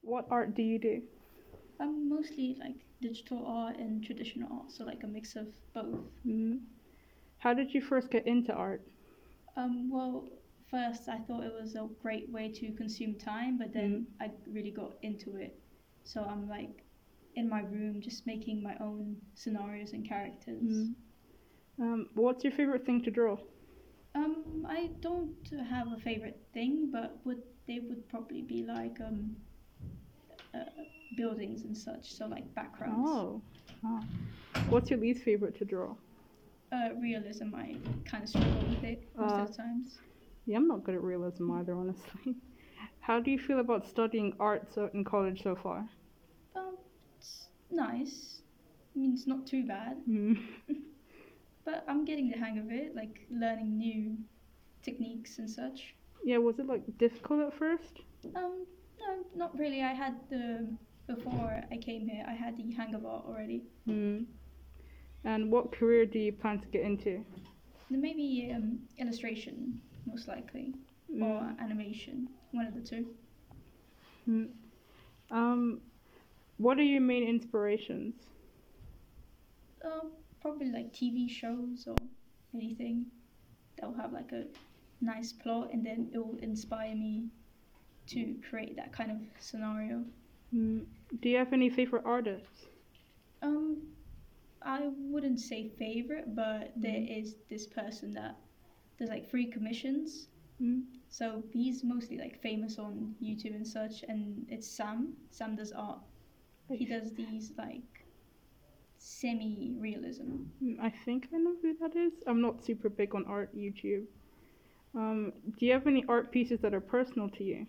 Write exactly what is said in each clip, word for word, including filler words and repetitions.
What art do you do? I'm mostly like digital art and traditional art, so like a mix of both. Mm. How did you first get into art? Um, well, first I thought it was a great way to consume time, but Mm. then I really got into it. So I'm like in my room just making my own scenarios and characters. Mm. Um, what's your favorite thing to draw? Um, I don't have a favorite thing, but would they would probably be like um uh, buildings and such, so like backgrounds. Oh. Oh. What's your least favorite to draw? Uh, realism, I kind of struggle with it most Uh, of the times. yeah, I'm not good at realism either, honestly. How do you feel about studying art so in college so far? Um, it's nice. I mean, it's not too bad, Mm. but I'm getting the hang of it, like learning new techniques and such. Yeah, was it like difficult at first? Um, no, not really. I had the before I came here, I had the hang of art already. Mm. And what career do you plan to get into? Then maybe um, illustration, most likely, or Mm. animation, one of the two. Mm. Um, what are your main inspirations? Um, probably like T V shows or anything that will have like a nice plot, and then it will inspire me to create that kind of scenario. Mm. Do you have any favorite artists? Um, I wouldn't say favorite, but there Mm. is this person that does like free commissions. Mm. So he's mostly like famous on YouTube and such, and it's Sam. Sam does art. He does these like semi-realism. Mm, I think I know who that is. I'm not super big on art YouTube. Um, do you have any art pieces that are personal to you?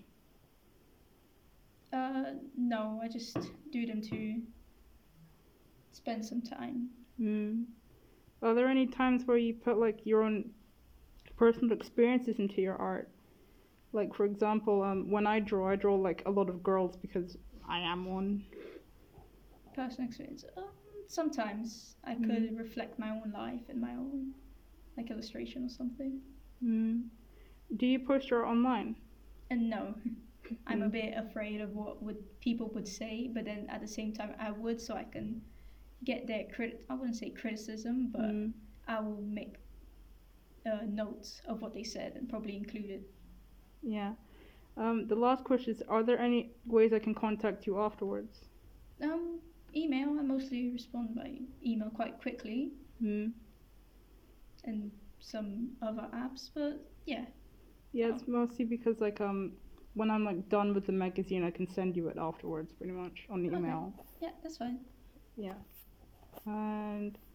Uh, no, I just do them to spend some time. Mm. Are there any times where you put like your own personal experiences into your art? Like for example, um, when I draw, I draw like a lot of girls because I am one. Personal experience. Um, sometimes I Mm. could reflect my own life in my own like illustration or something. Mm. Do you post your art online? And no, I'm a Mm. bit afraid of what would people would say, but then at the same time I would, so I can get their crit. I wouldn't say criticism, but Mm. I will make uh, notes of what they said and probably include it. Yeah. Um, the last question is: are there any ways I can contact you afterwards? Um, email. I mostly respond by email quite quickly, Mm. and some other apps, but yeah. Yeah, Oh, it's mostly because like um, when I'm like done with the magazine, I can send you it afterwards, pretty much on okay. email. Yeah, that's fine. Yeah. And